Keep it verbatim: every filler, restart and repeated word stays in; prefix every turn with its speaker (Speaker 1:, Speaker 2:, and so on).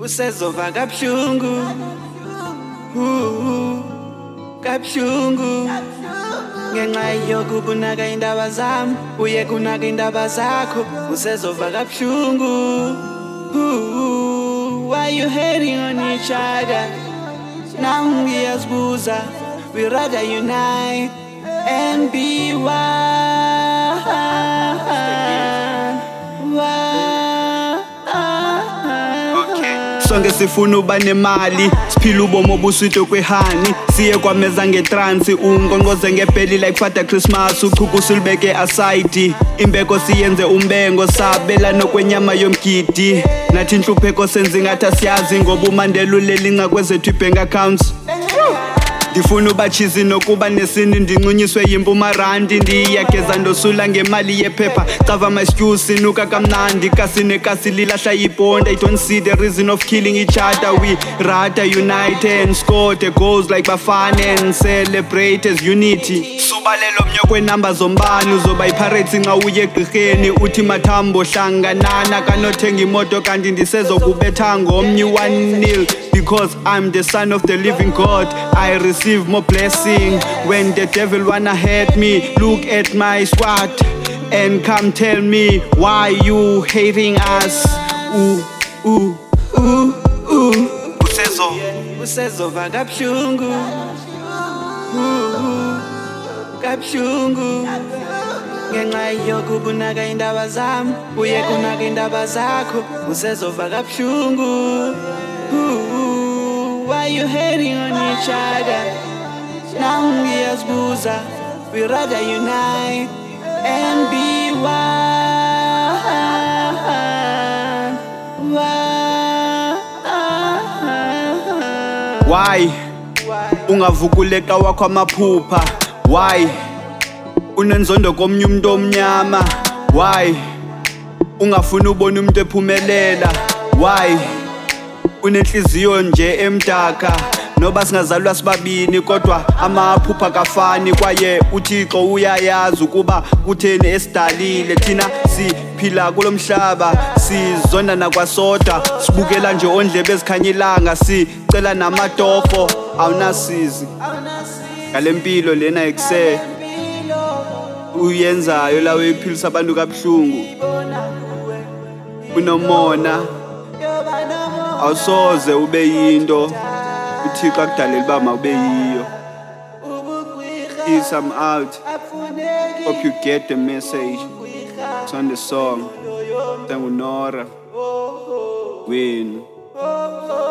Speaker 1: Usezova kabuhlungu, uh, kabuhlungu ngenxa yokubunaka indaba zami uye kunaka indaba zakho. Usezova kabuhlungu, uh, why you hating on each other? Now ngiyazibuza, we rather unite and be one, one. Sonke sifuna uba nemali, siphila ubomo obuswito kwehani. Siye kwameza ngetransi, ungongoze ngepeli like Father Christmas. Uchuku sulibeke aside, imbeko siyenze umbengo. Sabela nokwenyama yomgidi, nathi inhlupheko senze ngathi asiyazi. Ngoba umandela ulelinga kwezethu i-bank accounts. Ndifuna uba chizi nokuba nesini, ndincunyiswe yimpumarandi. Ndiyageza ndosula ngemali yephepha, cava my stew sinuka kamnandi. Kasi nekasi lilahla yiponda, I don't see the reason of killing each other. We rather unite and score the goals like Bafana and celebrate as unity. Subalelo mnyo kwenamba zombani, uzoba ipirates nxa uye egqirheni. Uthi mathambo hlanganana, kanothenga imoto kanti ndisezokubetha ngomnye one nil. Because I'm the son of the living God, I receive more blessing. When the devil wanna hurt me, look at my squad and come tell me why you hating us. Ooh, ooh, ooh, ooh. Usezo, usezova kabuhlungu, uh, kabuhlungu ngenxa yokubunaka indaba zami uye kunaka indaba zakho. Usezova kabuhlungu, uh, why you hating on each other? Now ngiyazibuza, we rather unite and be one, one. Why ungavukuleka wakho amaphupha? Why unenzondo komnye umuntu omnyama? Why ungafuna ubona umuntu ephumelela? Why unenhliziyo nje emdaka? Noba singazalwa sibabini kodwa amaphupha kafani. Kwaye uThixo uyayazi ukuba kutheni esidalile. Thina siphila kulomhlaba, sizonda nakwasoda. Sibukela nje ondlebe ezikhanyilanga, sicela namatofo awunasizi. Ngalempilo lena ekuse uyenzayo la uyiphilisa abantu kabuhlungu, unomona awusoze ube yinto uThixo akudalela uba mawube yiyo. Peace, I'm out. Hope you get the message. It's on the song. Thank you, Nora. Win.